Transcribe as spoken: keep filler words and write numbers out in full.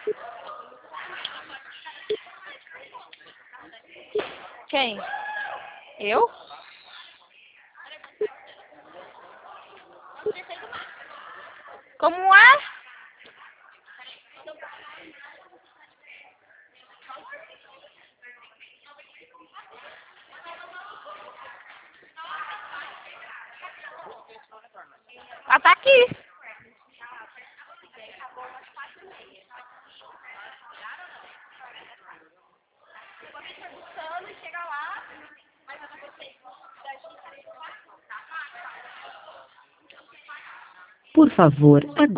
Quem? Eu? Como é? Ela tá aqui. Por favor, aguarde.